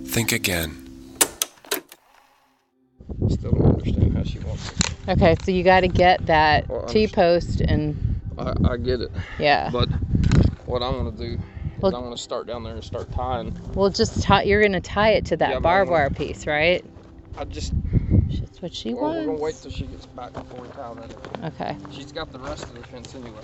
Think again. Still don't understand how she wants it. Okay, so you got to get that T-post and... I get it. Yeah. But what I want to do is I want to start down there and start tying. Well, just you're going to tie it to that barbed wire piece, right? That's what she wants. We're going to wait till she gets back before we tie that in. Okay. She's got the rest of the fence anyway.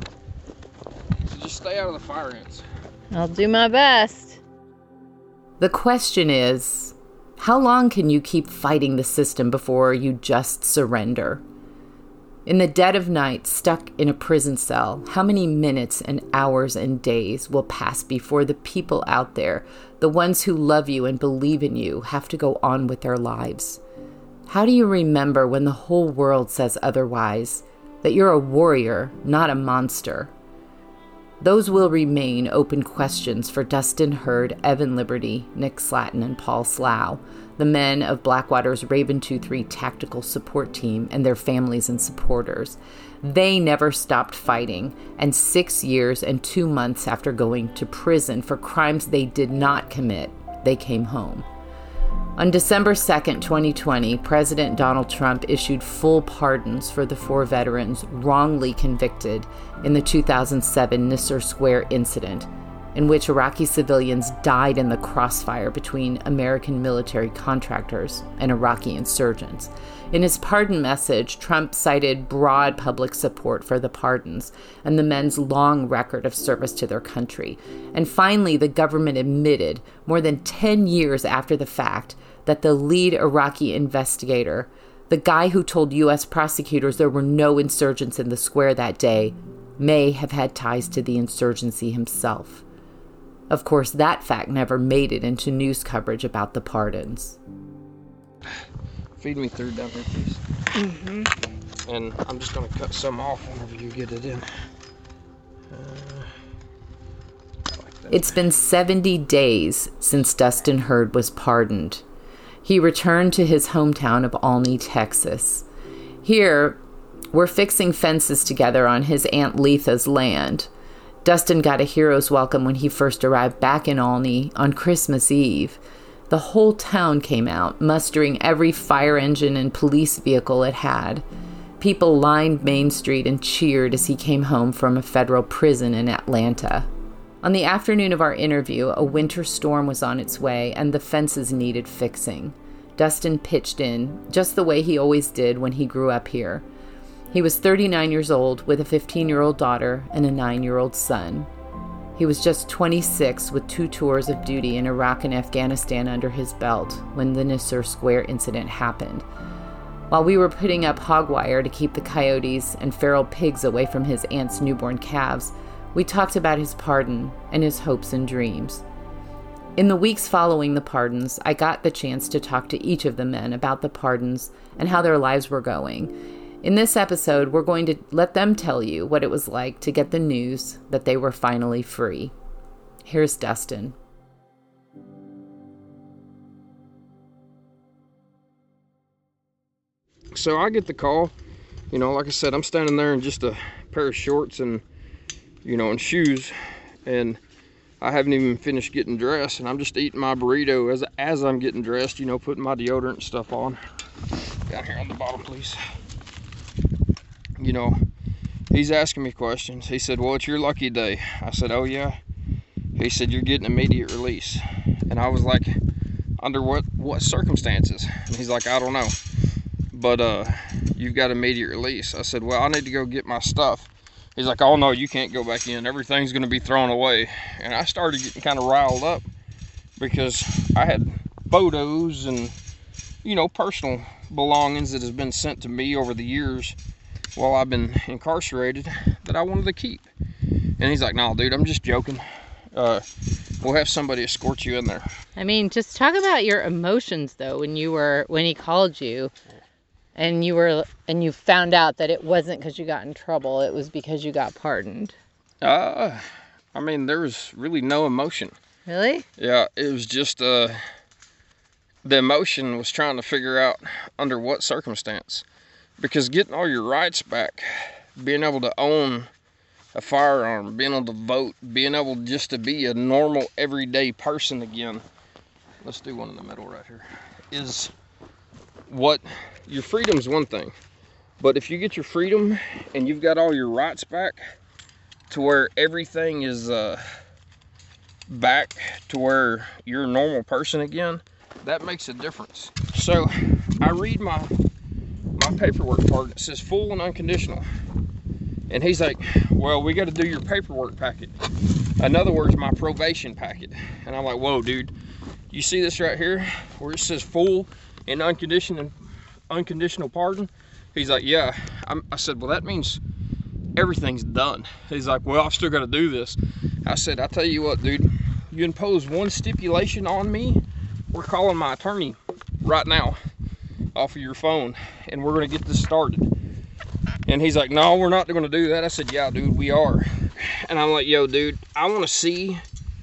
So just stay out of the fire ants. I'll do my best. The question is, how long can you keep fighting the system before you just surrender? In the dead of night, stuck in a prison cell, how many minutes and hours and days will pass before the people out there, the ones who love you and believe in you, have to go on with their lives? How do you remember when the whole world says otherwise, that you're a warrior, not a monster? Those will remain open questions for Dustin Hurd, Evan Liberty, Nick Slatton, and Paul Slough, the men of Blackwater's Raven 2-3 tactical support team and their families and supporters. They never stopped fighting, and 6 years and 2 months after going to prison for crimes they did not commit, they came home. On December 2nd, 2020, President Donald Trump issued full pardons for the 4 veterans wrongly convicted in the 2007 Nisour Square incident, in which Iraqi civilians died in the crossfire between American military contractors and Iraqi insurgents. In his pardon message, Trump cited broad public support for the pardons and the men's long record of service to their country. And finally, the government admitted, more than 10 years after the fact, that the lead Iraqi investigator, the guy who told U.S. prosecutors there were no insurgents in the square that day, may have had ties to the insurgency himself. Of course, that fact never made it into news coverage about the pardons. Feed me through down here, please. Mm-hmm. And I'm just going to cut some off whenever you get it in. It's been 70 days since Dustin Hurd was pardoned. He returned to his hometown of Olney, Texas. Here, we're fixing fences together on his Aunt Letha's land. Dustin got a hero's welcome when he first arrived back in Olney on Christmas Eve. The whole town came out, mustering every fire engine and police vehicle it had. People lined Main Street and cheered as he came home from a federal prison in Atlanta. On the afternoon of our interview, a winter storm was on its way and the fences needed fixing. Dustin pitched in, just the way he always did when he grew up here. He was 39 years old with a 15-year-old daughter and a 9-year-old son. He was just 26 with 2 tours of duty in Iraq and Afghanistan under his belt when the Nisour Square incident happened. While we were putting up hog wire to keep the coyotes and feral pigs away from his aunt's newborn calves, we talked about his pardon and his hopes and dreams. In the weeks following the pardons, I got the chance to talk to each of the men about the pardons and how their lives were going. In this episode, we're going to let them tell you what it was like to get the news that they were finally free. Here's Dustin. So I get the call, like I said, I'm standing there in just a pair of shorts and, and shoes, and I haven't even finished getting dressed, and I'm just eating my burrito as I'm getting dressed, putting my deodorant and stuff on. Down here on the bottom, please. He's asking me questions. He said, well, it's your lucky day. I said, oh yeah? He said, you're getting immediate release. And I was like, under what circumstances? And he's like, I don't know. But you've got immediate release. I said, well, I need to go get my stuff. He's like, oh no, you can't go back in. Everything's gonna be thrown away. And I started getting kind of riled up because I had photos and, personal belongings that has been sent to me over the years while I've been incarcerated that I wanted to keep. And he's like, no, dude, I'm just joking. We'll have somebody escort you in there. I mean, just talk about your emotions though when he called you and you found out that it wasn't because you got in trouble, it was because you got pardoned. There was really no emotion. Really? Yeah, it was just the emotion was trying to figure out under what circumstance. Because getting all your rights back, being able to own a firearm, being able to vote, being able just to be a normal, everyday person again, let's do one in the middle right here, is what your freedom's one thing, but if you get your freedom and you've got all your rights back to where everything is back to where you're a normal person again, that makes a difference. So I read my paperwork part, it says full and unconditional, and he's like, well, we got to do your paperwork packet, in other words, my probation packet. And I'm like, whoa, dude, you see this right here where it says full and unconditional pardon? He's like, yeah. I said, well, that means everything's done. He's like, well, I've still got to do this. I said, I tell you what, dude, you impose one stipulation on me, we're calling my attorney right now off of your phone, and we're going to get this started. And he's like, no, we're not going to do that. I said, yeah, dude, we are. And I'm like, yo, dude, I want to see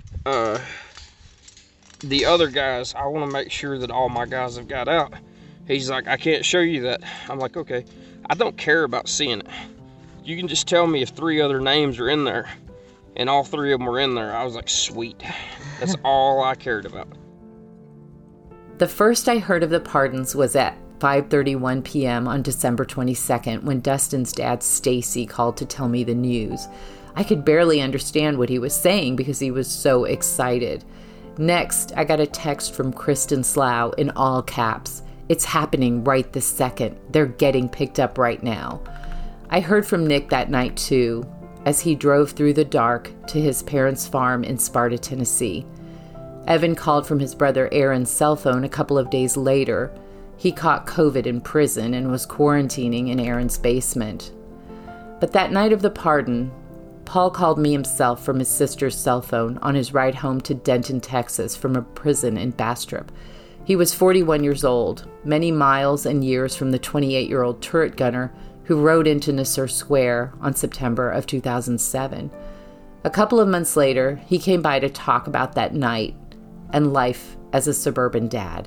the other guys. I want to make sure that all my guys have got out. He's like, I can't show you that. I'm like, okay, I don't care about seeing it. You can just tell me if 3 other names are in there, and all 3 of them were in there. I was like, sweet. That's all I cared about. The first I heard of the pardons was at 5:31 p.m. on December 22nd when Dustin's dad, Stacy, called to tell me the news. I could barely understand what he was saying because he was so excited. Next, I got a text from Kristen Slough in all caps. It's happening right this second. They're getting picked up right now. I heard from Nick that night too, as he drove through the dark to his parents' farm in Sparta, Tennessee. Evan called from his brother Aaron's cell phone a couple of days later. He caught COVID in prison and was quarantining in Aaron's basement. But that night of the pardon, Paul called me himself from his sister's cell phone on his ride home to Denton, Texas from a prison in Bastrop. He was 41 years old, many miles and years from the 28-year-old turret gunner who rode into Nasser Square on September of 2007. A couple of months later, he came by to talk about that night and life as a suburban dad.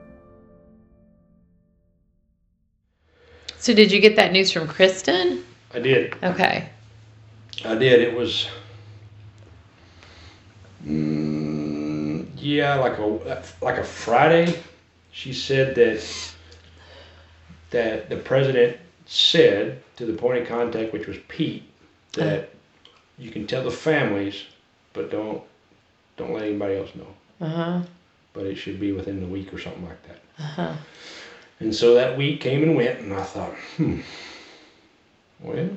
So did you get that news from Kristen? I did. Okay. I did. It was, like a Friday. She said that the president said to the point of contact, which was Pete, that you can tell the families, but don't let anybody else know. Uh-huh. But it should be within the week or something like that. Uh-huh. And so that week came and went, and I thought, well,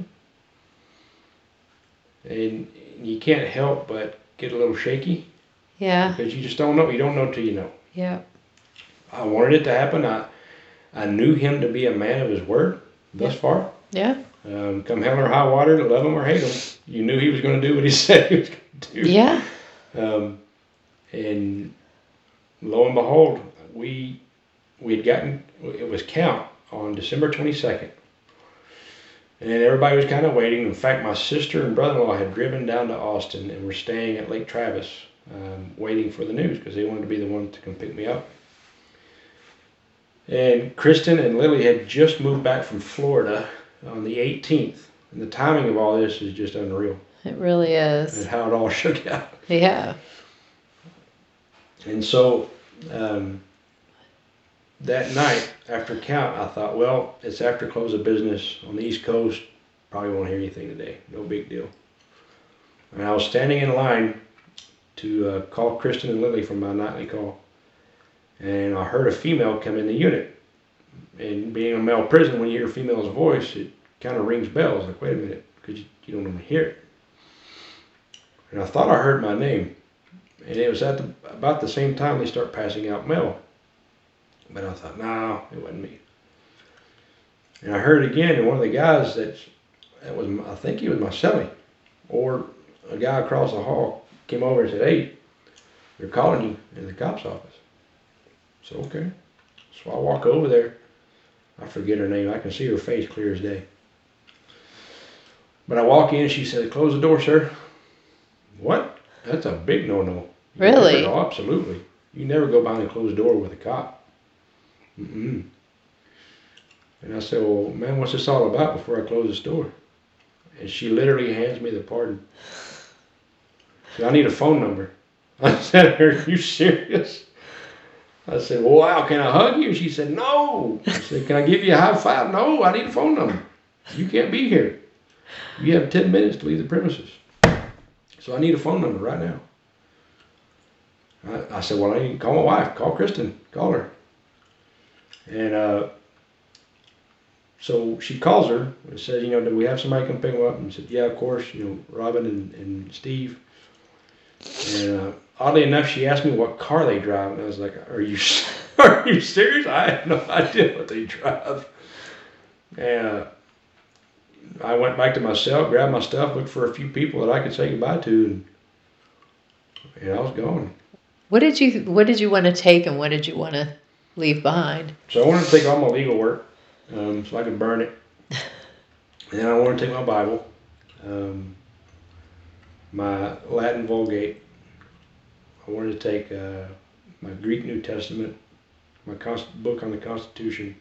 and you can't help but get a little shaky. Yeah. Because you just don't know. You don't know till you know. Yeah. I wanted it to happen. I knew him to be a man of his word thus far. Yeah. Come hell or high water, love him or hate him, you knew he was going to do what he said he was going to do. Yeah. And lo and behold, we had gotten, it was count on December 22nd. And everybody was kind of waiting. In fact, my sister and brother-in-law had driven down to Austin and were staying at Lake Travis, waiting for the news because they wanted to be the one to come pick me up. And Kristen and Lily had just moved back from Florida on the 18th. And the timing of all this is just unreal. It really is. And how it all shook out. Yeah. And so that night after count, I thought, well, it's after close of business on the East Coast. Probably won't hear anything today. No big deal. And I was standing in line to call Kristen and Lily from my nightly call. And I heard a female come in the unit. And being a male prison, when you hear a female's voice, it kind of rings bells. Like, wait a minute, because you don't want to hear it. And I thought I heard my name. And it was at about the same time they start passing out mail. But I thought, no, it wasn't me. And I heard it again, and one of the guys that was, I think he was my cellie, or a guy across the hall came over and said, hey, they're calling you in the cop's office. So, okay. So I walk over there. I forget her name. I can see her face clear as day. But I walk in, and she said, close the door, sir. What? That's a big no-no. Really? Oh, absolutely. You never go behind a closed door with a cop. Mm-mm. And I said, well, man, what's this all about before I close this door? And she literally hands me the pardon. She said, I need a phone number. I said, are you serious? I said, well, wow, can I hug you? And she said, no. I said, can I give you a high five? No, I need a phone number. You can't be here. You have 10 minutes to leave the premises. So I need a phone number right now. I said, well, I need to call my wife. Call Kristen. Call her. And so she calls her and says, you know, do we have somebody come pick them up? And said, yeah, of course, you know, Robin and Steve. And oddly enough, she asked me what car they drive. And I was like, are you serious? I have no idea what they drive. And I went back to my cell, grabbed my stuff, looked for a few people that I could say goodbye to, and I was gone. What did you want to take and what did you want to leave behind? So I wanted to take all my legal work so I could burn it. And then I wanted to take my Bible, my Latin Vulgate. I wanted to take my Greek New Testament, my book on the Constitution,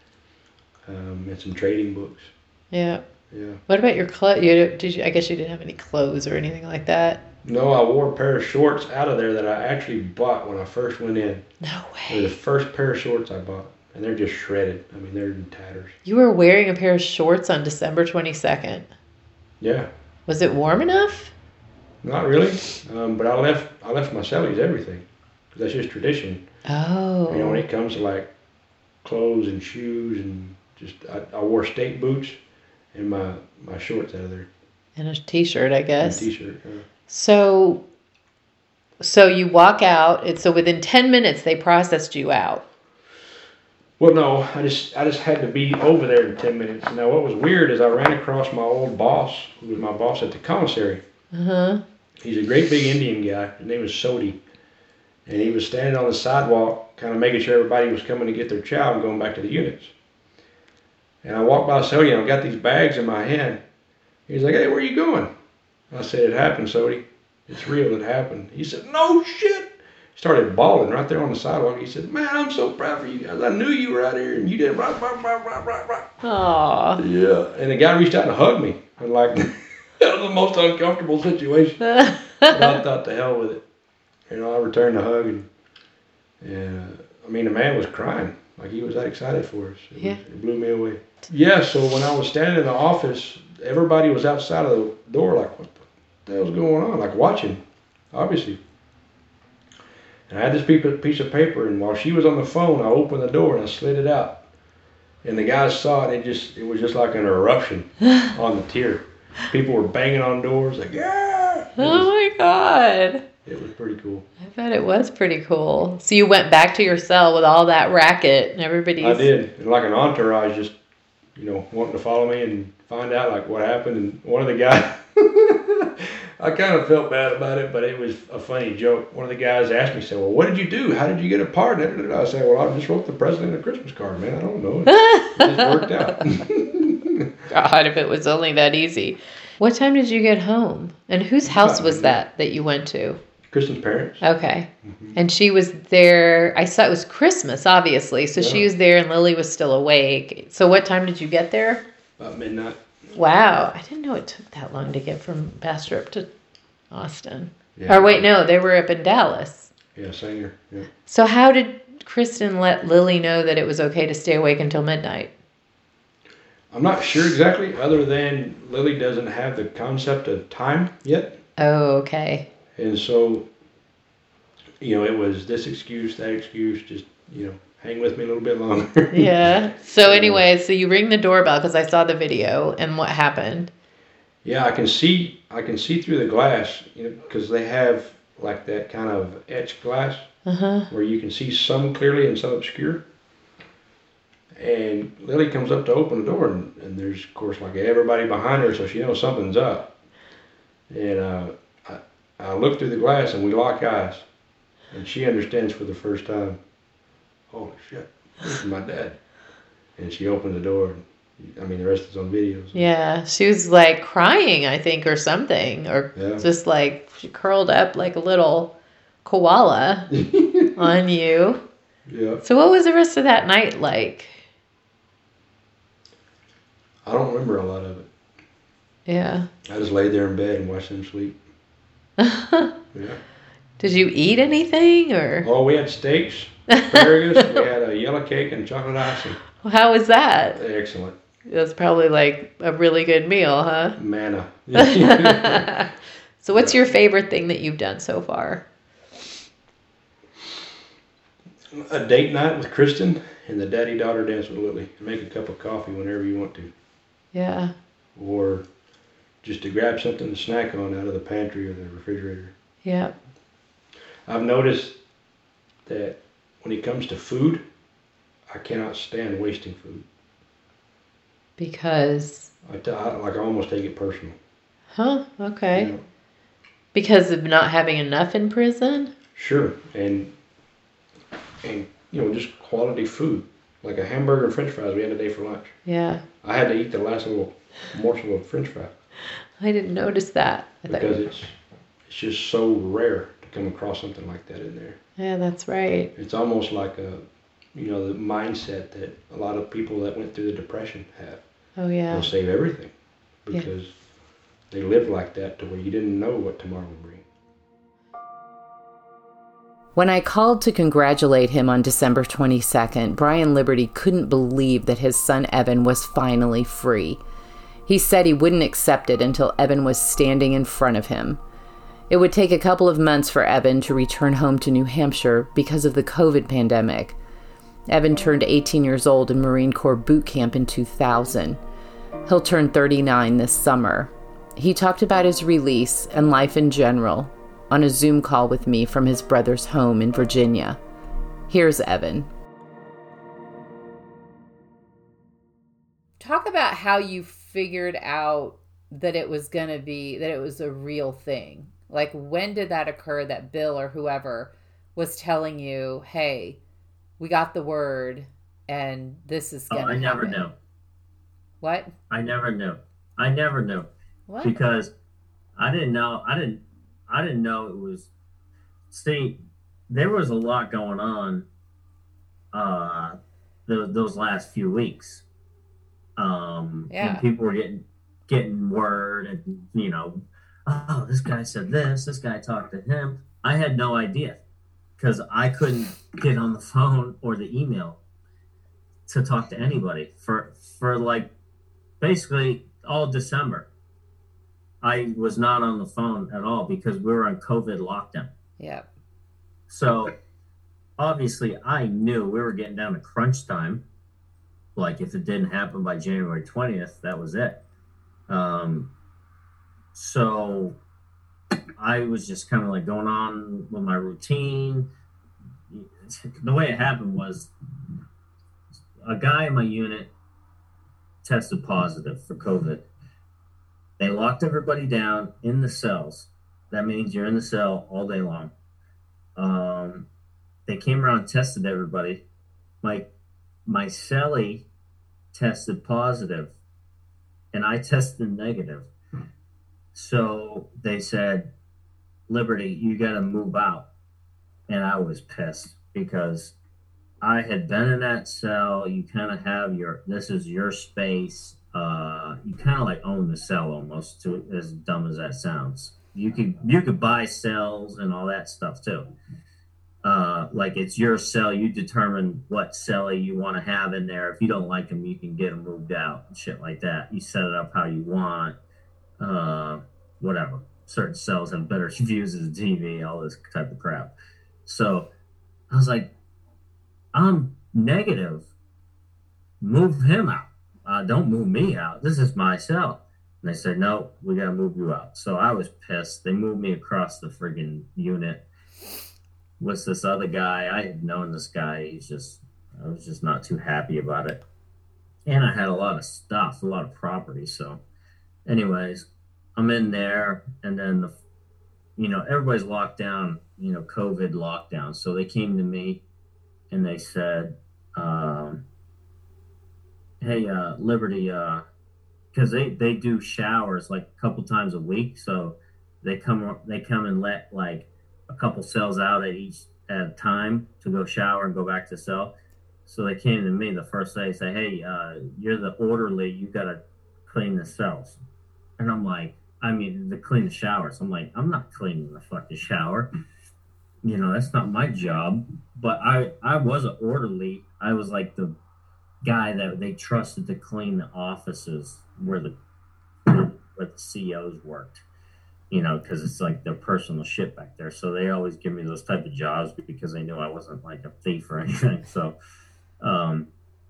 and some trading books. Yeah. Yeah. What about your clothes? I guess you didn't have any clothes or anything like that. No, I wore a pair of shorts out of there that I actually bought when I first went in. No They're the way. first pair of shorts I bought, and they're just shredded. I mean, they're in tatters. You were wearing a pair of shorts on December 22nd. Yeah, Was it warm enough? not really, but I left my cellies everything, 'cause that's just tradition. Oh. You know, when it comes to like clothes and shoes and just, I wore state boots and my shorts out of there. And a t-shirt, I And a guess. t-shirt. So you walk out. So within 10 minutes, they processed you out. Well, no, I just had to be over there in 10 minutes. Now, what was weird is I ran across my old boss, who was my boss at the commissary. Uh-huh. He's a great big Indian guy. His name was Sodi. And he was standing on the sidewalk, kind of making sure everybody was coming to get their chow and going back to the units. And I walked by Sodi and I got these bags in my hand. He's like, hey, where are you going? I said, it happened, Sodi. It's real, it happened. He said, no shit. He started bawling right there on the sidewalk. He said, man, I'm so proud for you guys. I knew you were out here and you did right. Aw. Yeah. And the guy reached out and hugged me. And like, that was the most uncomfortable situation. But I thought, the hell with it. You know, I returned the hug and I mean, the man was crying. Like, he was that excited for us. It blew me away. Yeah, so when I was standing in the office, everybody was outside of the door like, what the hell's going on? Like, watching, obviously. And I had this piece of paper, and while she was on the phone, I opened the door and I slid it out. And the guys saw it, it was just like an eruption on the tier. People were banging on doors like, yeah! Oh my God. It was pretty cool. I bet it was pretty cool. So you went back to your cell with all that racket and everybody's... I did. And like an entourage just, you know, wanting to follow me and find out like what happened. And one of the guys, I kind of felt bad about it, but it was a funny joke. One of the guys asked me, said, well, what did you do? How did you get a pardon? I said, well, I just wrote the president a Christmas card, man. I don't know. It just worked out. God, if it was only that easy. What time did you get home? And whose house was that you went to? Kristen's parents. Okay. And she was there. I saw it was Christmas, obviously. So she was there and Lily was still awake. So what time did you get there? About midnight. Wow. I didn't know it took that long to get from Bastrop to Austin. Yeah. Or wait, no, they were up in Dallas. Yeah, Sanger. Yeah. So how did Kristen let Lily know that it was okay to stay awake until midnight? I'm not sure exactly, other than Lily doesn't have the concept of time yet. Oh, okay. And so, you know, it was this excuse, that excuse, just, you know, hang with me a little bit longer. Yeah. So anyway, so you ring the doorbell because I saw the video, and what happened? Yeah, I can see through the glass, you know, because they have like that kind of etched glass where you can see some clearly and some obscure. And Lily comes up to open the door, and there's, of course, like everybody behind her, so she knows something's up. And I look through the glass, and we lock eyes. And she understands for the first time, holy shit, this is my dad. And she opened the door. I mean, the rest is on videos. Yeah, she was like crying, I think, or something, or just like she curled up like a little koala on you. Yeah. So what was the rest of that night like? I don't remember a lot of it. Yeah. I just laid there in bed and watched them sleep. Yeah. Did you eat anything or? Oh, we had steaks. asparagus. We had a yellow cake and chocolate icing. How was that? Excellent. It was probably like a really good meal, huh? Manna. So what's your favorite thing that you've done so far? A date night with Kristen and the daddy-daughter dance with Lily. Make a cup of coffee whenever you want to. Yeah. Or just to grab something to snack on out of the pantry or the refrigerator. Yeah. I've noticed that when it comes to food, I cannot stand wasting food. Because? I almost take it personal. Huh? Okay. You know? Because of not having enough in prison? Sure. And just quality food. Like a hamburger and french fries we had today for lunch. Yeah. I had to eat the last little morsel of french fry. I didn't notice that. Because it's just so rare to come across something like that in there. Yeah, that's right. It's almost like the mindset that a lot of people that went through the Depression have. Oh, yeah. They'll save everything because they lived like that to where you didn't know what tomorrow would bring. When I called to congratulate him on December 22nd, Brian Liberty couldn't believe that his son Evan was finally free. He said he wouldn't accept it until Evan was standing in front of him. It would take a couple of months for Evan to return home to New Hampshire because of the COVID pandemic. Evan turned 18 years old in Marine Corps boot camp in 2000. He'll turn 39 this summer. He talked about his release and life in general on a Zoom call with me from his brother's home in Virginia. Here's Evan. Talk about how you figured out that it was a real thing. Like, when did that occur that Bill or whoever was telling you, hey, we got the word and this is going to happen? I never knew. What? I never knew. What? Because I didn't know it was. See, there was a lot going on those last few weeks. And people were getting word, and oh, this guy said this guy talked to him. I had no idea because I couldn't get on the phone or the email to talk to anybody for like basically all December. I was not on the phone at all because we were on COVID lockdown. Yeah. So obviously I knew we were getting down to crunch time. Like, if it didn't happen by January 20th, that was it. So I was just kind of like going on with my routine. The way it happened was a guy in my unit tested positive for COVID. They locked everybody down in the cells. That means you're in the cell all day long. They came around and tested everybody. My cellie tested positive, and I tested negative. So they said, Liberty, you got to move out. And I was pissed because I had been in that cell. You kind of have this is your space. You kind of like own the cell almost, as dumb as that sounds. You could buy cells and all that stuff too. Like, it's your cell. You determine what cellie you want to have in there. If you don't like them, you can get them moved out and shit like that. You set it up how you want. Whatever. Certain cells have better views as a TV, all this type of crap. So I was like, I'm negative. Move him out. Don't move me out. This is my cell. And they said, no, we got to move you out. So I was pissed. They moved me across the friggin' unit. With this other guy, I had known this guy. I was just not too happy about it. And I had a lot of stuff, a lot of property. So anyways, I'm in there, and then everybody's locked down, COVID lockdown. So they came to me and they said, hey, Liberty, because they do showers like a couple times a week. So they come and let like a couple cells out at a time to go shower and go back to cell. So they came to me the first day, say, hey, you're the orderly, you got to clean the cells. And I'm like, to clean the showers. I'm like, I'm not cleaning the fucking shower. that's not my job. But I was an orderly. I was like the guy that they trusted to clean the offices where the CEOs worked, because it's like their personal shit back there. So they always give me those type of jobs because they knew I wasn't like a thief or anything. So, um,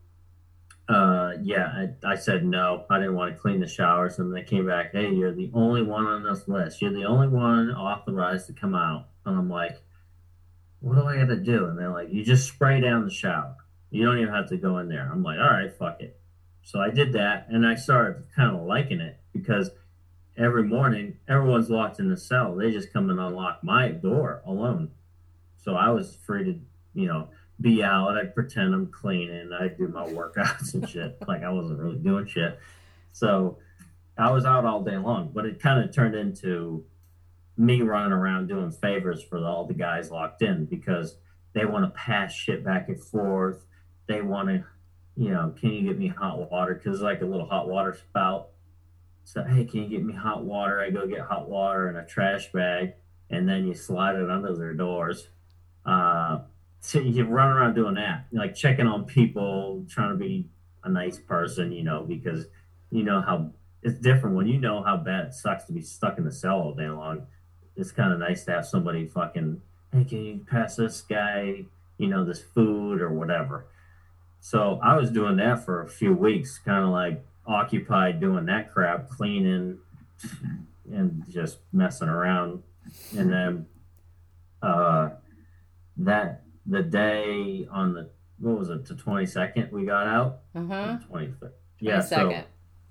yeah, I said no. I didn't want to clean the showers, and they came back. Hey, you're the only one on this list. You're the only one authorized to come out. And I'm like, what do I got to do? And they're like, you just spray down the shower. You don't even have to go in there. I'm like, all right, fuck it. So I did that, and I started kind of liking it because every morning everyone's locked in the cell. They just come and unlock my door alone. So I was free to, be out. I'd pretend I'm cleaning. I'd do my workouts and shit. Like I wasn't really doing shit. So I was out all day long, but it kind of turned into me running around doing favors for all the guys locked in because they want to pass shit back and forth. They want to, can you get me hot water? Because like a little hot water spout. So, hey, can you get me hot water? I go get hot water in a trash bag, and then you slide it under their doors. So you run around doing that, like checking on people, trying to be a nice person, because how it's different when you know how bad it sucks to be stuck in the cell all day long. It's kind of nice to have somebody fucking, hey, can you pass this guy, this food or whatever. So I was doing that for a few weeks, kind of like occupied doing that crap, cleaning and just messing around. And then the day on the, what was it, the 22nd we got out? 23rd. Yeah, so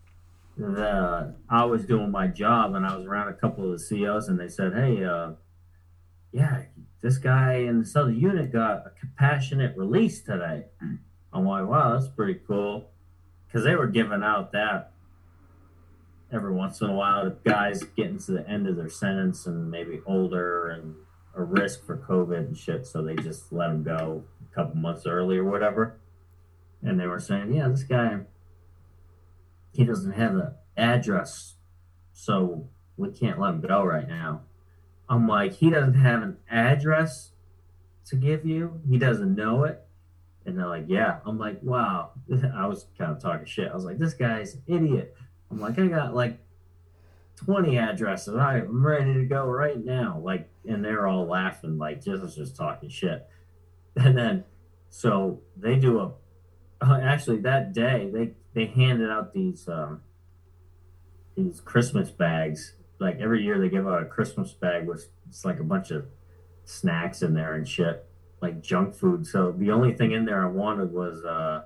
I was doing my job and I was around a couple of the CEOs and they said, hey, yeah, this guy in this other unit got a compassionate release today. I'm like, wow, that's pretty cool. Because they were giving out that every once in a while to guys getting to the end of their sentence and maybe older and a risk for COVID and shit. So they just let them go a couple months early or whatever. And they were saying, yeah, this guy, he doesn't have an address. So we can't let him go right now. I'm like, he doesn't have an address to give you? He doesn't know it? And they're like, yeah. I'm like, wow. I was kind of talking shit. I was like, this guy's an idiot. I'm like, I got like 20 addresses. I'm ready to go right now. Like, and they're all laughing, like, just talking shit. And then, so they do actually that day, they handed out these Christmas bags. Like every year they give out a Christmas bag with it's like a bunch of snacks in there and shit, like junk food. So the only thing in there I wanted was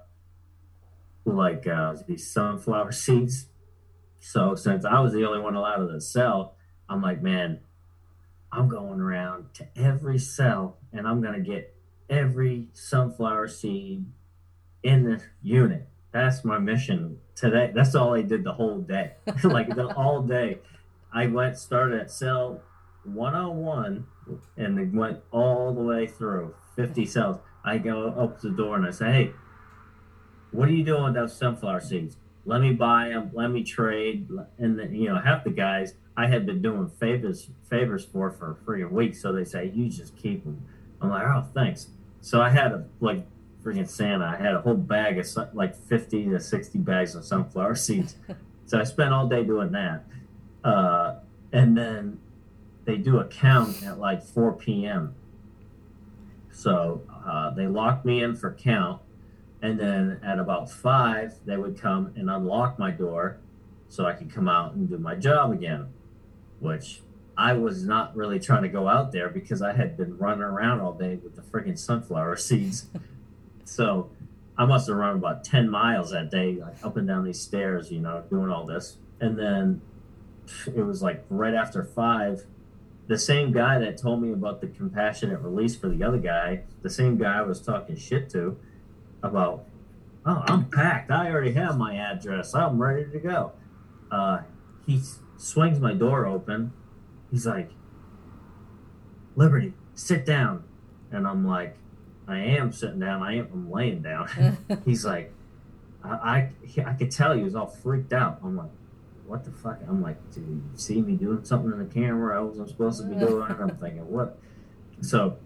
these sunflower seeds. So since I was the only one allowed in the cell, I'm like, man, I'm going around to every cell and I'm gonna get every sunflower seed in the unit. That's my mission today. That's all I did the whole day. All day. I started at cell 101 and they went all the way through 50 cells. I go up to the door and I say, hey, what are you doing with those sunflower seeds? Let me buy them. Let me trade. And then, half the guys I had been doing favors for freaking weeks. So they say, you just keep them. I'm like, oh, thanks. So I had freaking Santa. I had a whole bag of like 50 to 60 bags of sunflower seeds. So I spent all day doing that. And then they do a count at like 4 p.m. So they locked me in for count. And then at about 5, they would come and unlock my door so I could come out and do my job again, which I was not really trying to go out there because I had been running around all day with the freaking sunflower seeds. So I must have run about 10 miles that day, like up and down these stairs, doing all this. And then it was like right after 5, the same guy that told me about the compassionate release for the other guy, the same guy I was talking shit to about, oh, I'm packed. I already have my address. I'm ready to go. He swings my door open. He's like, Liberty, sit down. And I'm like, I am sitting down. I'm laying down. He's like, I could tell he was all freaked out. I'm like, what the fuck? I'm like, did you see me doing something in the camera I wasn't supposed to be doing? I'm thinking, what? So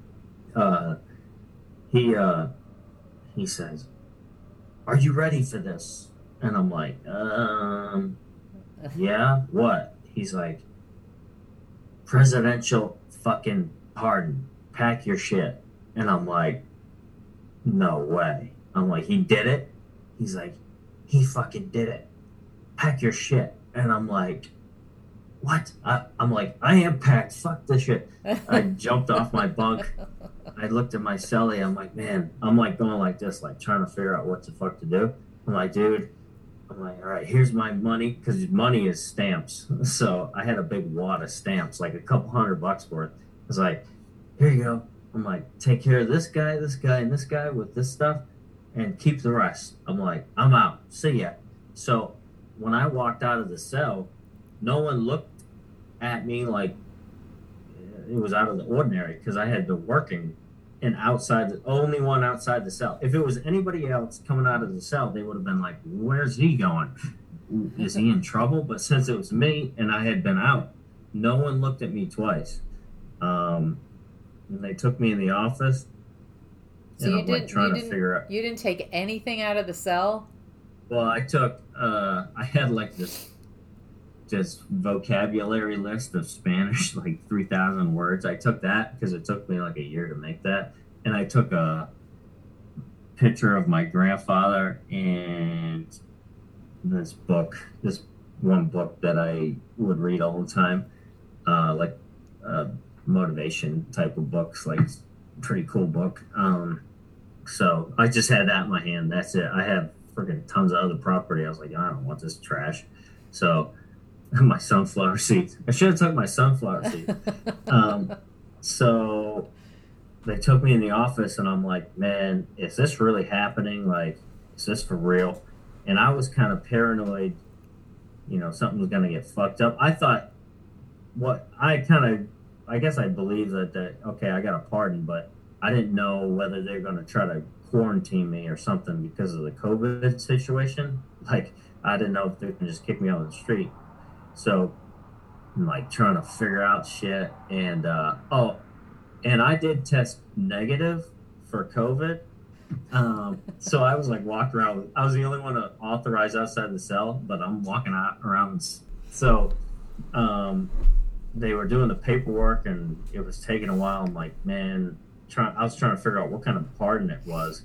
he says, "Are you ready for this?" And I'm like, yeah, what? He's like, "Presidential fucking pardon. Pack your shit." And I'm like, "No way." I'm like, "He did it?" He's like, "He fucking did it. Pack your shit." And I'm like, "What?" I'm like, "I am packed. Fuck this shit." I jumped off my bunk. I looked at my cellie. I'm like, man, I'm like going like this, like trying to figure out what the fuck to do. I'm like, dude, I'm like, all right, here's my money, because money is stamps. So I had a big wad of stamps, like a couple $100 worth. I was like, here you go. I'm like, take care of this guy, and this guy with this stuff, and keep the rest. I'm like, I'm out. See ya. So when I walked out of the cell, no one looked at me like it was out of the ordinary, because I had been working and outside, the only one outside the cell. If it was anybody else coming out of the cell, they would have been like, "Where's he going? Is he in trouble?" But since it was me and I had been out, no one looked at me twice. And they took me in the office, So and you I'm like trying to figure out. You didn't take anything out of the cell? Well, I took. I had like this just vocabulary list of Spanish, like 3,000 words. I took that because it took me like a year to make that. And I took a picture of my grandfather and this one book that I would read all the time, like motivation type of books, like pretty cool book. So I just had that in my hand. That's it. I have freaking tons of other property. I was like, I don't want this trash. So my sunflower seeds. I should have took my sunflower seeds. So they took me in the office, and I'm like, man, is this really happening? Like, is this for real? And I was kind of paranoid, something was going to get fucked up. I thought, I guess I believed that, okay, I got a pardon, but I didn't know whether they're going to try to quarantine me or something because of the COVID situation. Like, I didn't know if they can just kick me out of the street. So I'm like trying to figure out shit. And and I did test negative for COVID. So I was like walking around. I was the only one authorized outside the cell, but I'm walking around. So they were doing the paperwork, and it was taking a while. I'm like, man, I was trying to figure out what kind of pardon it was,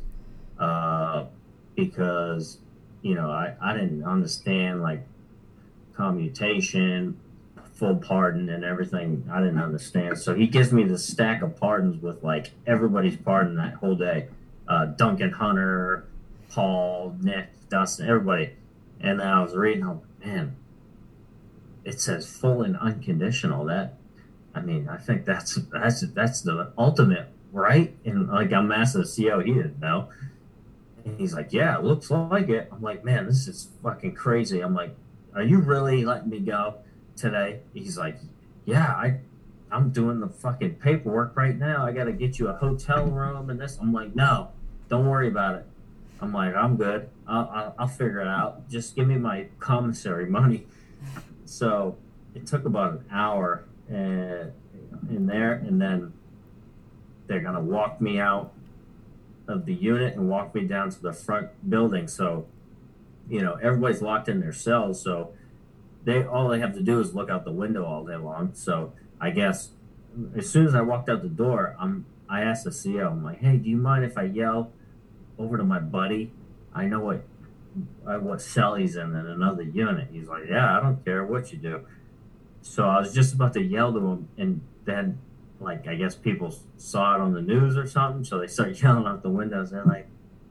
because I didn't understand like commutation, full pardon, and everything. I didn't understand. So he gives me this stack of pardons with like everybody's pardon that whole day. Duncan Hunter, Paul, Nick, Dustin, everybody. And then I was reading, I'm like, man, it says full and unconditional. I think that's the ultimate, right? And like I'm asking the CO, he didn't know. And he's like, yeah, it looks like it. I'm like, man, this is fucking crazy. I'm like, are you really letting me go today? He's like, yeah, I'm doing the fucking paperwork right now. I got to get you a hotel room and this. I'm like, no, don't worry about it. I'm like, I'm good. I'll figure it out. Just give me my commissary money. So it took about an hour in there, and then they're going to walk me out of the unit and walk me down to the front building. So everybody's locked in their cells, so all they have to do is look out the window all day long. So I guess as soon as I walked out the door, I asked the CO, I'm like, hey, do you mind if I yell over to my buddy? I know what cell he's in another unit. He's like, yeah, I don't care what you do. So I was just about to yell to him, and then like I guess people saw it on the news or something, so they started yelling out the windows. They're like,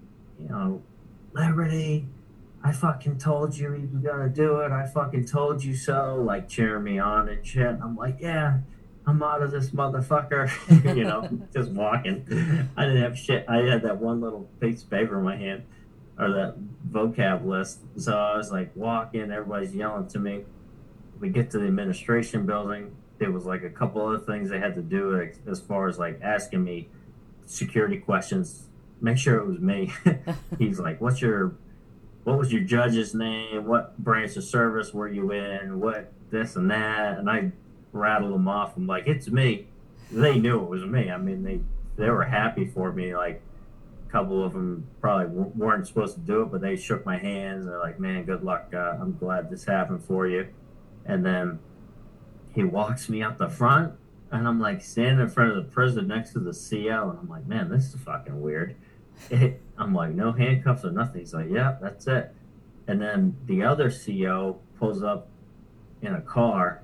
Liberty, I fucking told you you gotta do it. I fucking told you so. Like cheering me on and shit. And I'm like, yeah, I'm out of this motherfucker. Just walking. I didn't have shit. I had that one little piece of paper in my hand, or that vocab list. So I was like walking. Everybody's yelling to me. We get to the administration building. There was like a couple other things they had to do, like, as far as like asking me security questions. Make sure it was me. He's like, what was your judge's name? What branch of service were you in? What this and that? And I rattled them off. I'm like, it's me. they knew it was me. I mean, they were happy for me. Like, a couple of them probably weren't supposed to do it, but they shook my hands. They're like, man, good luck. I'm glad this happened for you. And then he walks me out the front, and I'm like standing in front of the prison next to the CO, and I'm like, man, this is fucking weird. I'm like, no handcuffs or nothing. He's like, yeah, that's it. And then the other CO pulls up in a car,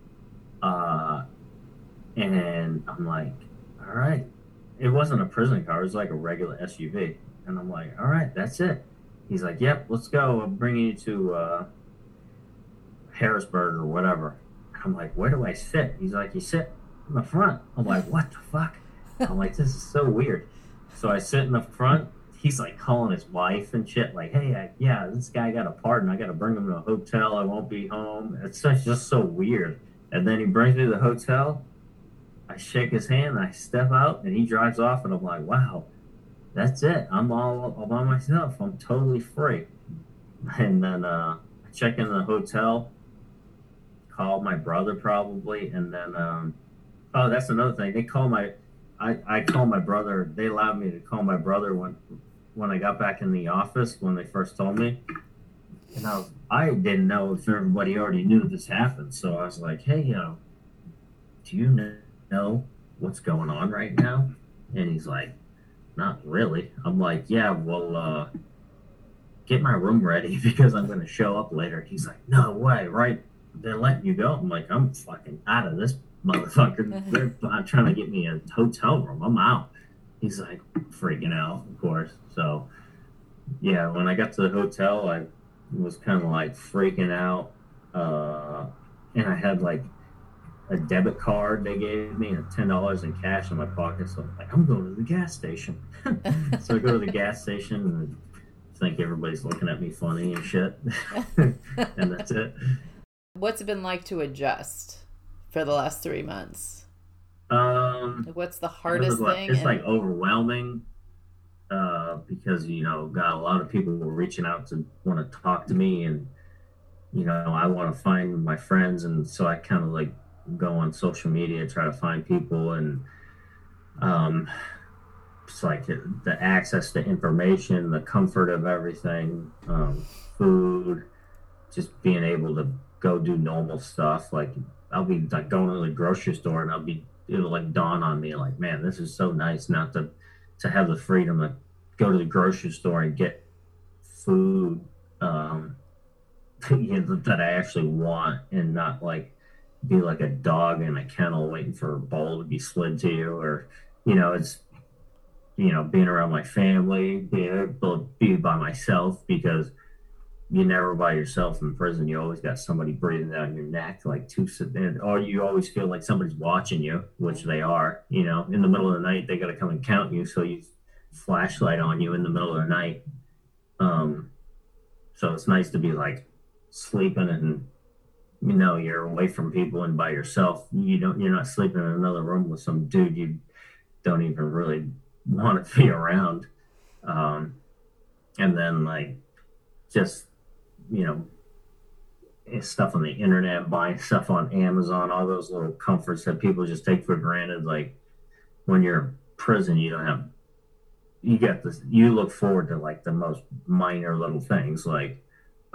and I'm like, all right. It wasn't a prison car. It was like a regular SUV. And I'm like, all right, that's it. He's like, yep, let's go. I'm bringing you to Harrisburg or whatever. I'm like, where do I sit? He's like, you sit in the front. I'm like, what the fuck? I'm like, this is so weird. So I sit in the front. He's like calling his wife and shit. Like, hey, yeah, this guy got a pardon. I got to bring him to a hotel. I won't be home. It's just so weird. And then he brings me to the hotel. I shake his hand. I step out, and he drives off. And I'm like, wow, that's it. I'm all by myself. I'm totally free. And then I check in the hotel. Call my brother probably, and then oh, that's another thing. They call I call my brother. They allowed me to call my brother when I got back in the office when they first told me, and I didn't know if everybody already knew this happened. So I was like, hey, do you know what's going on right now? And he's like, not really. I'm like, yeah, well, get my room ready because I'm going to show up later. He's like, no way, right? They're letting you go. I'm like, I'm fucking out of this motherfucker. They're trying to get me a hotel room. I'm out. He's like freaking out, of course. So yeah, when I got to the hotel, I was kind of like freaking out. And I had like a debit card they gave me and $10 in cash in my pocket. So I'm like, I'm going to the gas station. So I go to the gas station and I think everybody's looking at me funny and shit. And that's it. What's it been like to adjust for the last 3 months? What's the hardest thing? It's like overwhelming because, got a lot of people reaching out to want to talk to me, and, I want to find my friends. And so I kind of like go on social media, try to find people, and it's like the access to information, the comfort of everything, food, just being able to go do normal stuff. Like I'll be like going to the grocery store and it'll like dawn on me like, man, this is so nice not to have the freedom to go to the grocery store and get food that I actually want, and not like be like a dog in a kennel waiting for a bowl to be slid to you, or it's being around my family, being able to be by myself, because you're never by yourself in prison. You always got somebody breathing down your neck, like or you always feel like somebody's watching you, which they are. In the middle of the night, they got to come and count you, so you flashlight on you in the middle of the night. So it's nice to be like sleeping and you're away from people and by yourself. You're not sleeping in another room with some dude you don't even really want to be around. And then like just stuff on the internet, buying stuff on Amazon, all those little comforts that people just take for granted. Like when you're in prison, you look forward to like the most minor little things, like,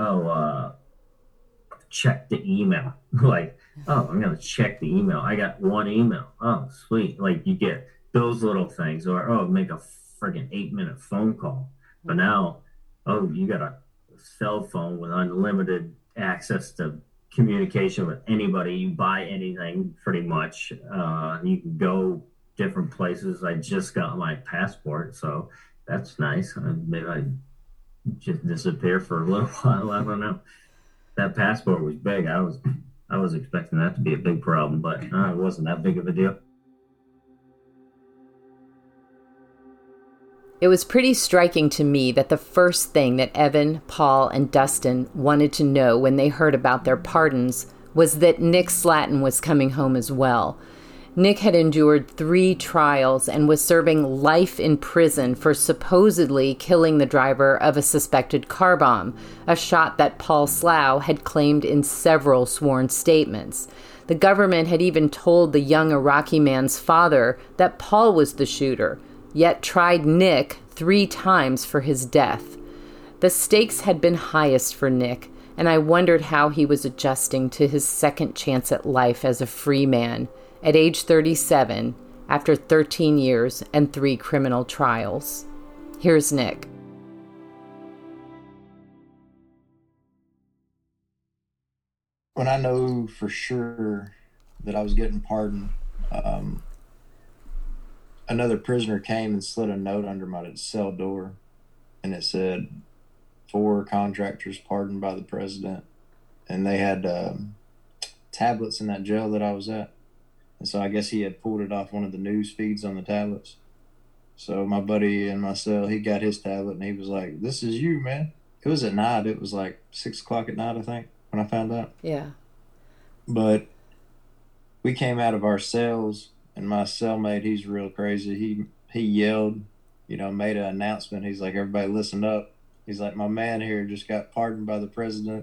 check the email. Like, I'm going to check the email. I got one email. Oh, sweet. Like you get those little things, or, make a friggin' 8-minute phone call. But now, you got a cell phone with unlimited access to communication with anybody. You buy anything pretty much. You can go different places. I just got my passport, so that's nice. Maybe I just disappear for a little while. I don't know. That passport was big. I was expecting that to be a big problem, but it wasn't that big of a deal. It was pretty striking to me that the first thing that Evan, Paul, and Dustin wanted to know when they heard about their pardons was that Nick Slatton was coming home as well. Nick had endured 3 trials and was serving life in prison for supposedly killing the driver of a suspected car bomb, a shot that Paul Slough had claimed in several sworn statements. The government had even told the young Iraqi man's father that Paul was the shooter, yet tried Nick 3 times for his death. The stakes had been highest for Nick, and I wondered how he was adjusting to his second chance at life as a free man at age 37 after 13 years and 3 criminal trials. Here's Nick. When I know for sure that I was getting pardoned, another prisoner came and slid a note under my cell door, and it said, 4 contractors pardoned by the president. And they had tablets in that jail that I was at. And so I guess he had pulled it off one of the news feeds on the tablets. So my buddy in my cell, he got his tablet, and he was like, "This is you, man." It was at night. It was like 6 o'clock at night, I think, when I found out. Yeah. But we came out of our cells, and my cellmate, he's real crazy. He yelled, made an announcement. He's like, "Everybody listen up." He's like, "My man here just got pardoned by the president."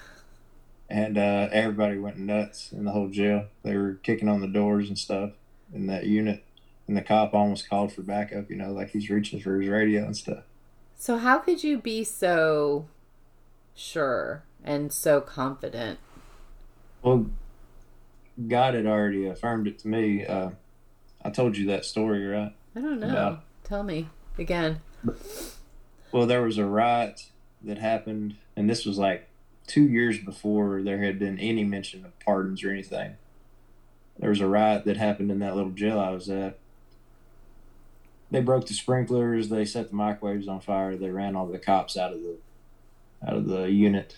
And everybody went nuts in the whole jail. They were kicking on the doors and stuff in that unit. And the cop almost called for backup, like he's reaching for his radio and stuff. So how could you be so sure and so confident? Well, God had already affirmed it to me. I told you that story, right? I don't know. Tell me again. Well, there was a riot that happened, and this was like 2 years before there had been any mention of pardons or anything. There was a riot that happened in that little jail I was at. They broke the sprinklers, they set the microwaves on fire, they ran all the cops out of the unit.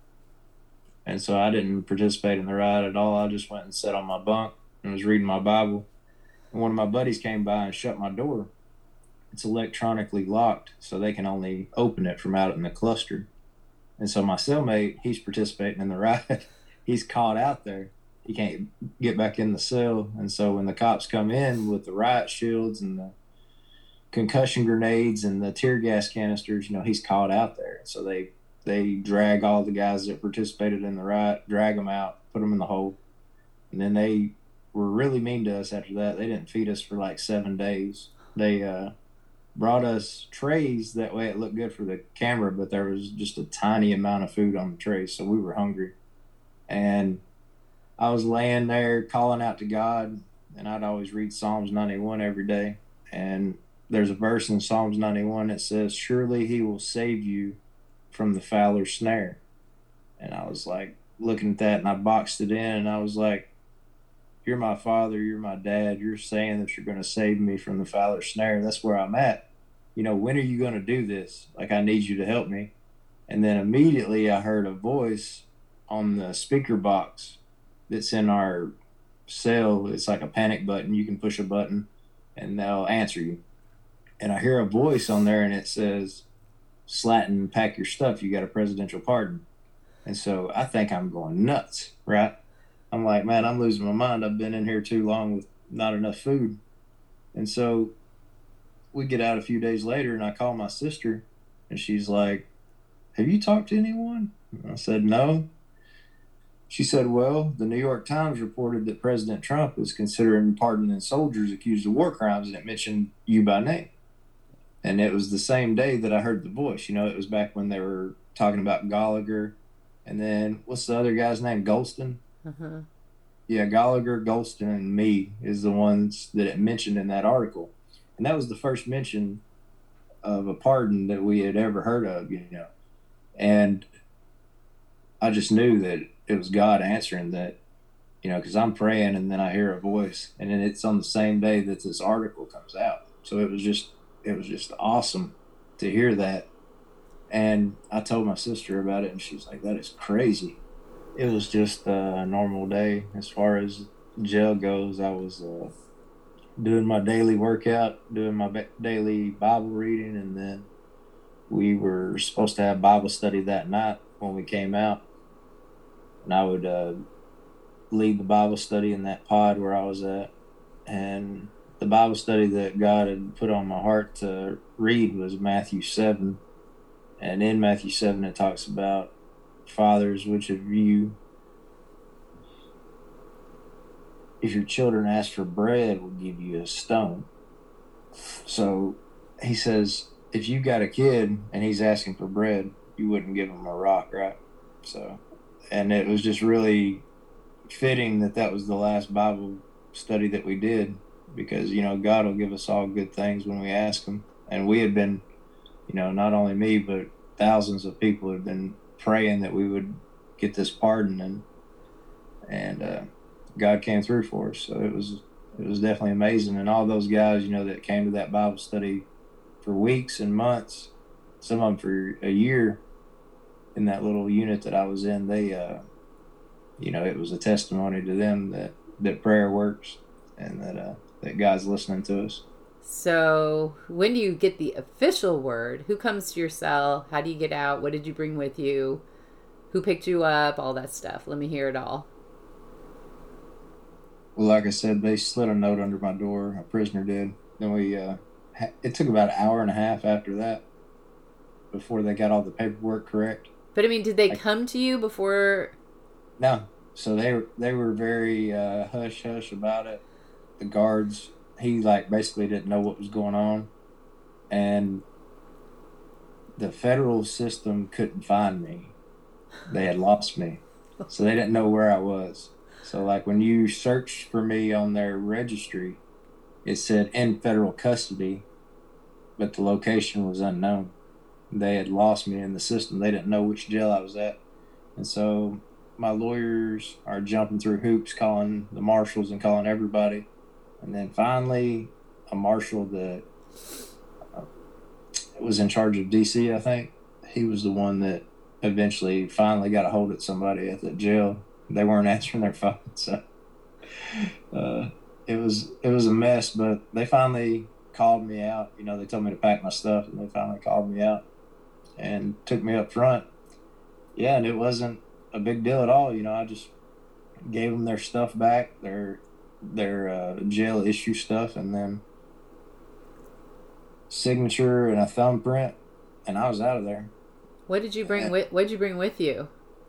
And so I didn't participate in the riot at all. I just went and sat on my bunk and was reading my Bible. And one of my buddies came by and shut my door. It's electronically locked, so they can only open it from out in the cluster. And so my cellmate, he's participating in the riot. He's caught out there. He can't get back in the cell. And so when the cops come in with the riot shields and the concussion grenades and the tear gas canisters, he's caught out there. So they drag all the guys that participated in the riot, drag them out, put them in the hole. And then they were really mean to us after that. They didn't feed us for like 7 days. They brought us trays. That way it looked good for the camera, but there was just a tiny amount of food on the trays, so we were hungry. And I was laying there calling out to God, and I'd always read Psalms 91 every day. And there's a verse in Psalms 91 that says, "Surely he will save you from the fowler's snare." And I was like looking at that, and I boxed it in, and I was like, "You're my father, you're my dad, you're saying that you're going to save me from the fowler's snare. That's where I'm at. When are you going to do this? Like, I need you to help me." And then immediately I heard a voice on the speaker box that's in our cell. It's like a panic button. You can push a button and they'll answer you. And I hear a voice on there, and it says, "Slatton, pack your stuff. You got a presidential pardon." And so I think I'm going nuts, right? I'm like, man, I'm losing my mind. I've been in here too long with not enough food. And so we get out a few days later, and I call my sister, and she's like, "Have you talked to anyone?" And I said, "No." She said, "Well, the New York Times reported that President Trump is considering pardoning soldiers accused of war crimes, and it mentioned you by name." And it was the same day that I heard the voice. It was back when they were talking about Gallagher. And then, what's the other guy's name? Golston? Uh-huh. Yeah, Gallagher, Golston, and me is the ones that it mentioned in that article. And that was the first mention of a pardon that we had ever heard of, And I just knew that it was God answering that, because I'm praying, and then I hear a voice. And then it's on the same day that this article comes out. So it was just awesome to hear that. And I told my sister about it, and she's like, "That is crazy." It was just a normal day. As far as jail goes, I was doing my daily workout, doing my daily Bible reading, and then we were supposed to have Bible study that night when we came out. And I would lead the Bible study in that pod where I was at. And the Bible study that God had put on my heart to read was Matthew 7. And in Matthew 7, it talks about, "Fathers, which of you if your children ask for bread, we'll give you a stone. So he says, if you got a kid and he's asking for bread, you wouldn't give him a rock, right? So, and it was just really fitting that that was the last Bible study that we did, because, you know, God will give us all good things when we ask him. And we had been, you know, not only me, but thousands of people had been praying that we would get this pardon, and God came through for us. So it was definitely amazing. And all those guys, you know, that came to that Bible study for weeks and months, some of them for a year in that little unit that I was in, they, you know, it was a testimony to them that prayer works, and that God's listening to us. So when do you get the official word? Who comes to your cell? How do you get out? What did you bring with you? Who picked you up? All that stuff. Let me hear it all. Well, like I said, they slid a note under my door. A prisoner did. Then we, it took about an hour and a half after that before they got all the paperwork correct. But I mean, did they come to you before? No. So they were very hush hush about it. The guards, he like basically didn't know what was going on, and the federal system couldn't find me. They had lost me, so they didn't know where I was. So like when you searched for me on their registry, it said in federal custody, but the location was unknown. They had lost me in the system. They didn't know which jail I was at, and so my lawyers are jumping through hoops, calling the marshals and calling everybody. And then finally, a marshal that was in charge of DC, I think, he was the one that eventually finally got a hold of somebody at the jail. They weren't answering their phone, so it was a mess. But they finally called me out. You know, they told me to pack my stuff, and they finally called me out and took me up front. Yeah, and it wasn't a big deal at all. You know, I just gave them their stuff back, their jail issue stuff, and then signature and a thumbprint, and I was out of there. What did you bring with you?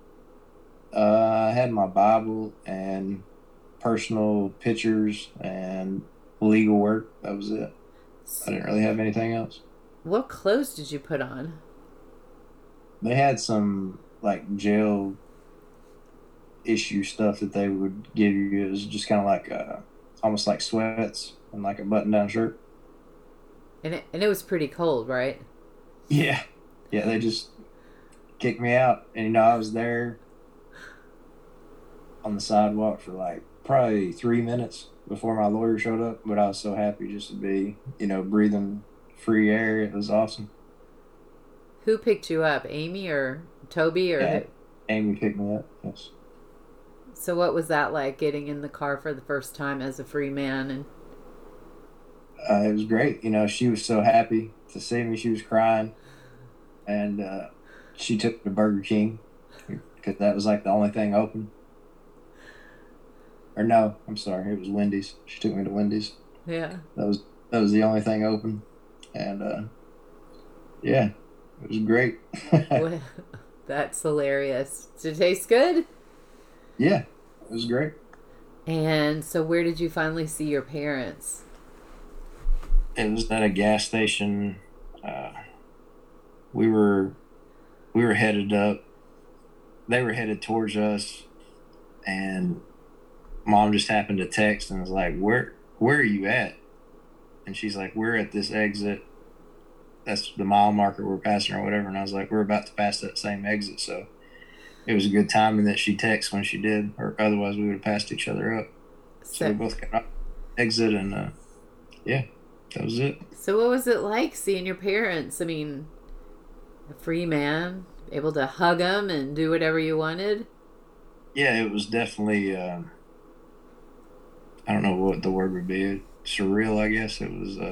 I had my Bible and personal pictures and legal work. That was it. I didn't really have anything else. What clothes did you put on? They had some like jail issue stuff that they would give you. It was just kind of like almost like sweats and like a button-down shirt. And it was pretty cold, right? Yeah, they just kicked me out, and you know, I was there on the sidewalk for like probably 3 minutes before my lawyer showed up, but I was so happy just to be, you know, breathing free air. It was awesome. Who picked you up, Amy or Toby? Or yeah, Amy picked me up, yes. So what was that like, getting in the car for the first time as a free man? And it was great. You know, she was so happy to see me. She was crying, and she took me to Burger King because that was like the only thing open. Or no, I'm sorry, it was Wendy's. She took me to Wendy's. Yeah. That was the only thing open, and yeah, it was great. Well, that's hilarious. Did it taste good? Yeah, it was great. And so where did you finally see your parents? It was at a gas station. We were headed up. They were headed towards us, and Mom just happened to text and was like, where are you at? And she's like, we're at this exit. That's the mile marker we're passing or whatever. And I was like, we're about to pass that same exit. So it was a good timing that she texted when she did, or otherwise we would have passed each other up. So we both got exit, and yeah, that was it. So what was it like seeing your parents? I mean, a free man, able to hug them and do whatever you wanted? Yeah, it was definitely, I don't know what the word would be, surreal, I guess. It was,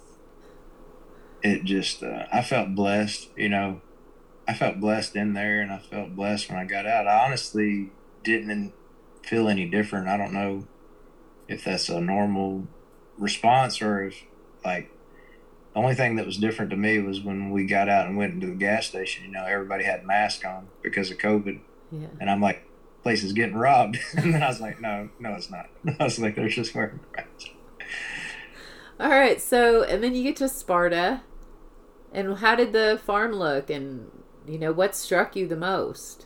it just, I felt blessed, you know. I felt blessed in there, and I felt blessed when I got out. I honestly didn't feel any different. I don't know if that's a normal response, or if, like, the only thing that was different to me was when we got out and went into the gas station. You know, everybody had masks on because of COVID. Yeah. And I'm like, place is getting robbed. And then I was like, no, it's not. I was like, they're just wearing masks. All right. So, and then you get to Sparta. And how did the farm look? And, what struck you the most?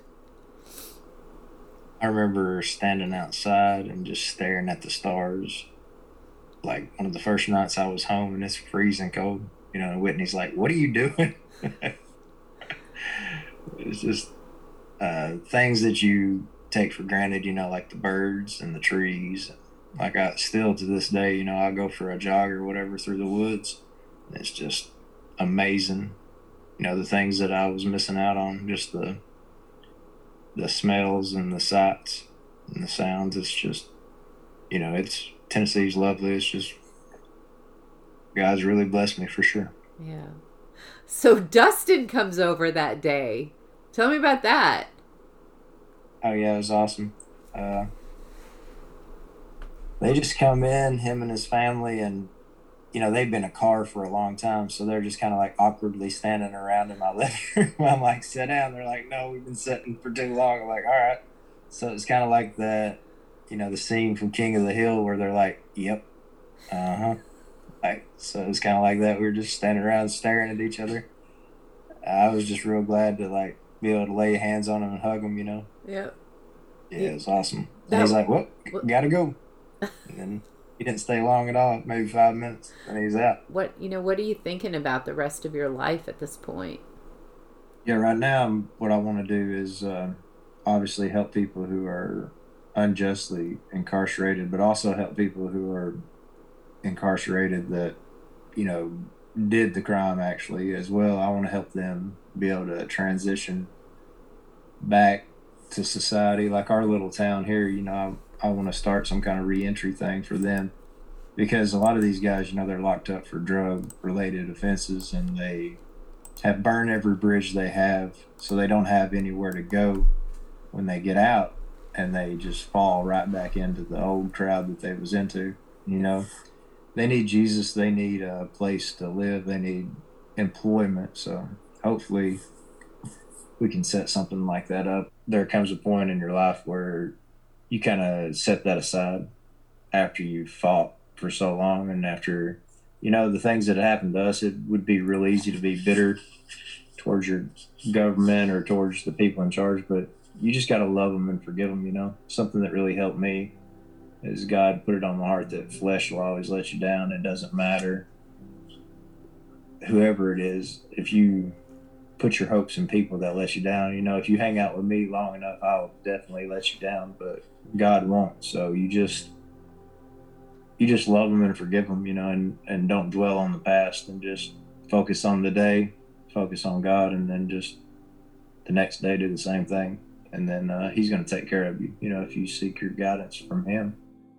I remember standing outside and just staring at the stars. Like one of the first nights I was home and it's freezing cold, and Whitney's like, what are you doing? It's just things that you take for granted, like the birds and the trees. Like I still to this day, I go for a jog or whatever through the woods. It's just amazing. The things that I was missing out on, just the smells and the sights and the sounds. It's just, it's Tennessee's lovely. It's just, God's really blessed me for sure. Yeah. So Dustin comes over that day. Tell me about that. Oh yeah, it was awesome. They just come in, him and his family, and they've been a car for a long time, so they're just kind of like awkwardly standing around in my living room. I'm like, sit down. They're like, no, we've been sitting for too long. I'm like, all right. So it's kind of like that, the scene from King of the Hill where they're like, yep, Like, so it's kind of like that. We were just standing around staring at each other. I was just real glad to be able to lay hands on him and hug him. Yep. Yeah, it was awesome. And he's like, well, gotta go. And then he didn't stay long at all, maybe 5 minutes, and he's out. What are you thinking about the rest of your life at this point? Yeah, right now, what I want to do is obviously help people who are unjustly incarcerated, but also help people who are incarcerated that, did the crime actually as well. I want to help them be able to transition back to society. Like our little town here, I want to start some kind of reentry thing for them, because a lot of these guys, they're locked up for drug-related offenses, and they have burned every bridge they have, so they don't have anywhere to go when they get out, and they just fall right back into the old crowd that they was into. They need Jesus. They need a place to live. They need employment. So hopefully we can set something like that up. There comes a point in your life where you kind of set that aside after you've fought for so long, and after, the things that happened to us, it would be real easy to be bitter towards your government or towards the people in charge, but you just got to love them and forgive them. Something that really helped me is God put it on my heart that flesh will always let you down. It doesn't matter whoever it is. If you put your hopes in people that let you down, if you hang out with me long enough, I'll definitely let you down, but God won't. So you just love them and forgive them, and don't dwell on the past, and just focus on the day, focus on God, and then just the next day do the same thing. And then he's going to take care of you, if you seek your guidance from him.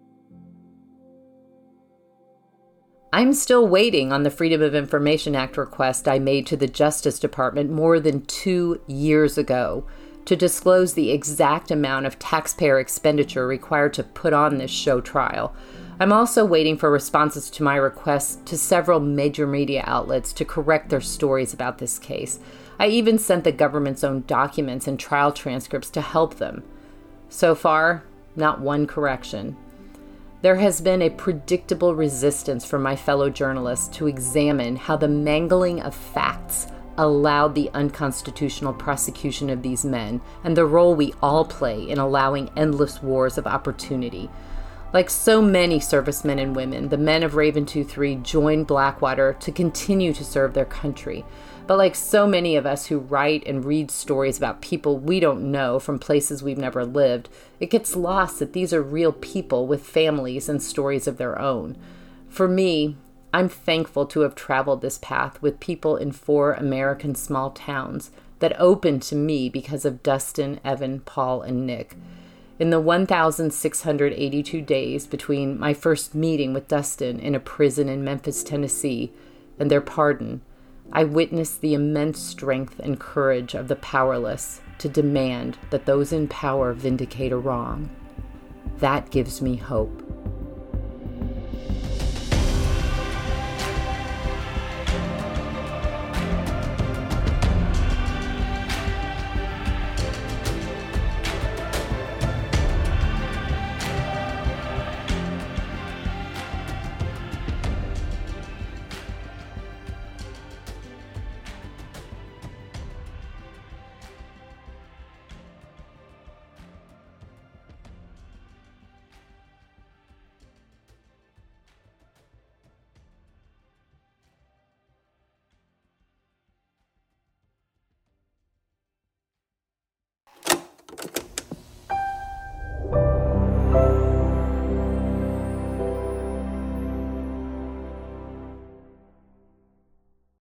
I'm still waiting on the Freedom of Information Act request I made to the Justice Department more than 2 years ago to disclose the exact amount of taxpayer expenditure required to put on this show trial. I'm also waiting for responses to my requests to several major media outlets to correct their stories about this case. I even sent the government's own documents and trial transcripts to help them. So far, not one correction. There has been a predictable resistance from my fellow journalists to examine how the mangling of facts allowed the unconstitutional prosecution of these men, and the role we all play in allowing endless wars of opportunity. Like so many servicemen and women, the men of Raven 2-3 joined Blackwater to continue to serve their country. But like so many of us who write and read stories about people we don't know from places we've never lived, it gets lost that these are real people with families and stories of their own. For me, I'm thankful to have traveled this path with people in 4 American small towns that opened to me because of Dustin, Evan, Paul, and Nick. In the 1,682 days between my first meeting with Dustin in a prison in Memphis, Tennessee, and their pardon, I witnessed the immense strength and courage of the powerless to demand that those in power vindicate a wrong. That gives me hope.